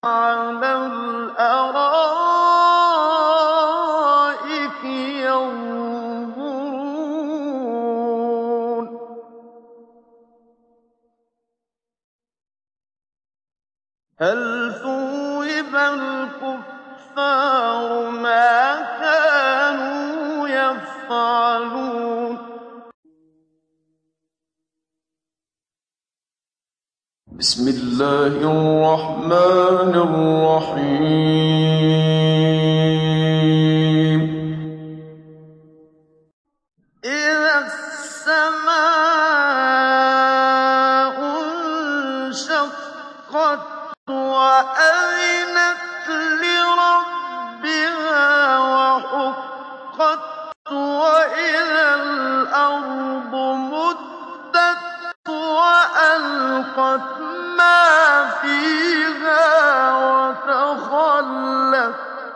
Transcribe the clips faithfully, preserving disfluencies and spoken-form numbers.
عَلَى الْأَرَائِكِ يَنظُرُونَ هَلْ ثُوِّبَ الْكُفَّارُ مَا كَانُوا يَفْعَلُونَ بسم الله الرحمن الرحيم إذا السماء انشقت وأذنت لربها وحقت وإذا الأرض مدت وألقت ما فيها وتخلت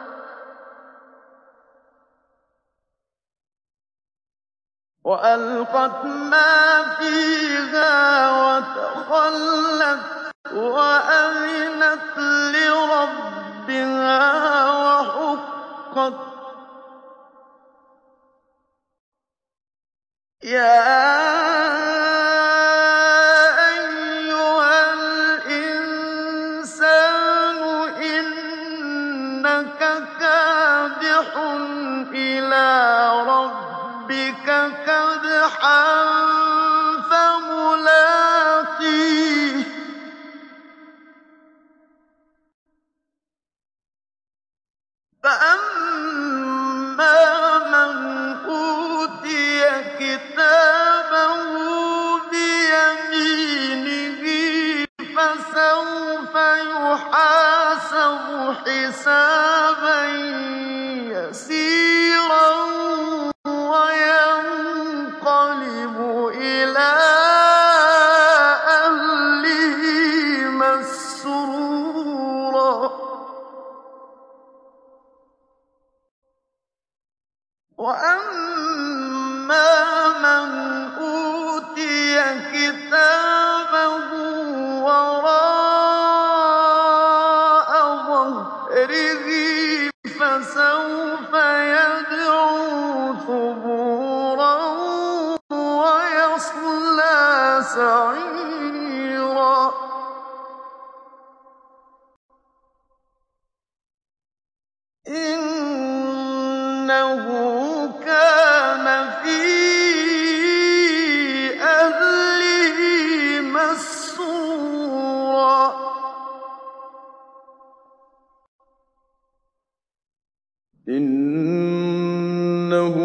وألقت ما فيها وتخلت وأذنت لربها وحقت يا كادح إلى ربك كدحا فملاقيه فأما من أوتي كتابه بيمينه فسوف يحاسب حسابا يسيرا وينقلب إلى أهله مسرورا وأما من أوتي كتابه وراء ظهره فسوف يدعو ثبورا ويصلى سعيرا إنه كان في أهله مسرورا إنه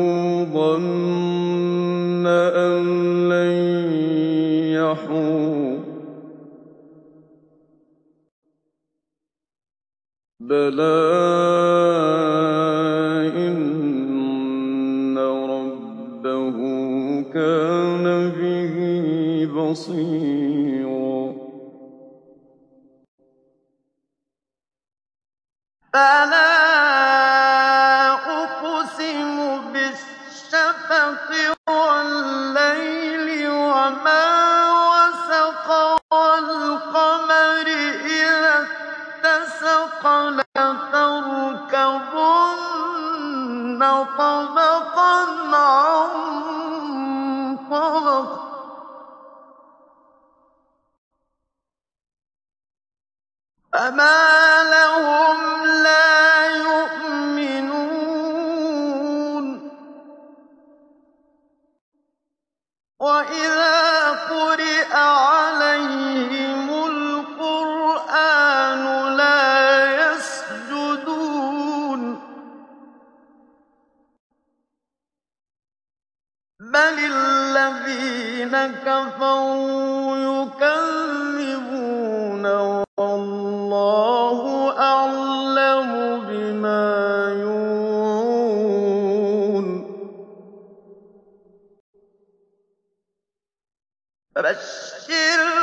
ظن أن لن يحور بلى إن ربه كان به بصيرا فلا أقسم بالشفق والليل وما وسق والقمر إذا اتسق لتركبن طبقا عن طبق فما لهم لا يؤمنون وإذا قرئ عليهم القرآن لا يسجدون بل الذين كفروا يكذبون والله أعلم بما يوعون فبشر